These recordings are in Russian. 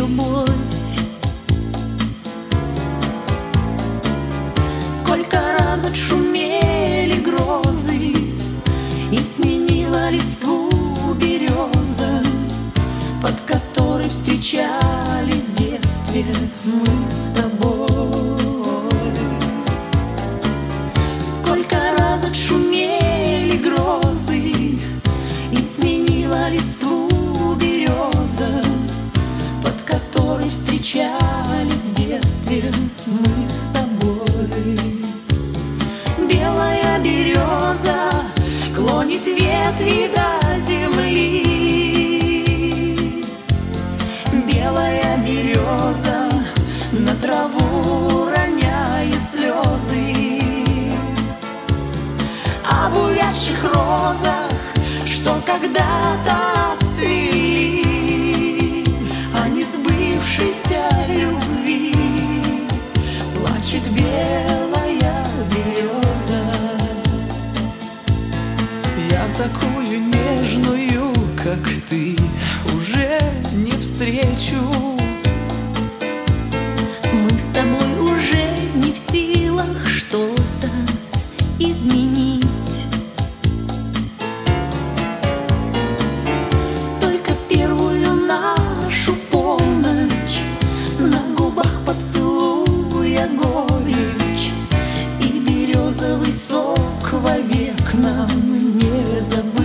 любовь. Сколько раз отшумели грозы, и сменила листву береза, под которой встречались в детстве мы с тобой. Сколько раз отшумели грозы, и сменила листву береза, под которой встречались в детстве мы с тобой. Белая береза клонит ветви до земли. Белая береза на траву роняет слезы. Об увядших розах, что когда-то отцвели, о несбывшейся любви плачет белая береза. Я такую нежную, как ты, уже не встречу. Мы с тобой уже не в силах что-то изменить. Только первую нашу полночь, на губах поцелуя горечь, и березовый сок вовек нам не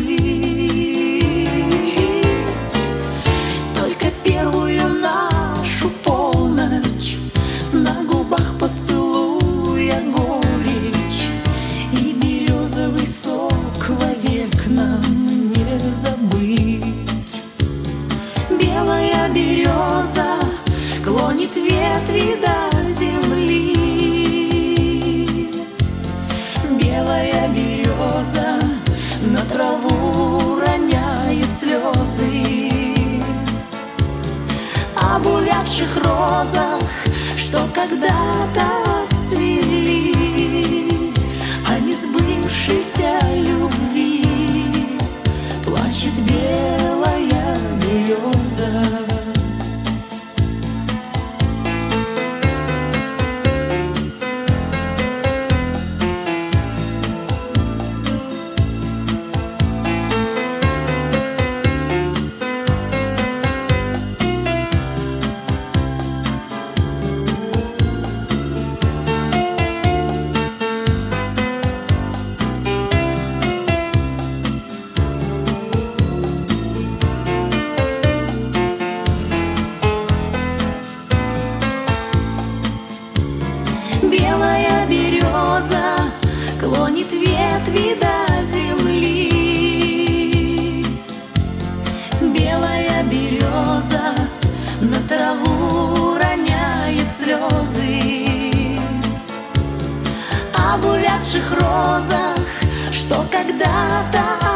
забыть. Только первую нашу полночь, на губах поцелуя горечь, и березовый сок вовек нам не забыть. Белая береза клонит ветви до земли. Белая береза на траву роняет слезы. Об увядших розах, что когда-то отцвели, о несбывшейся любви плачет белая береза. Белая береза клонит ветви до земли. Белая береза на траву роняет слезы. Об увядших розах, что когда-то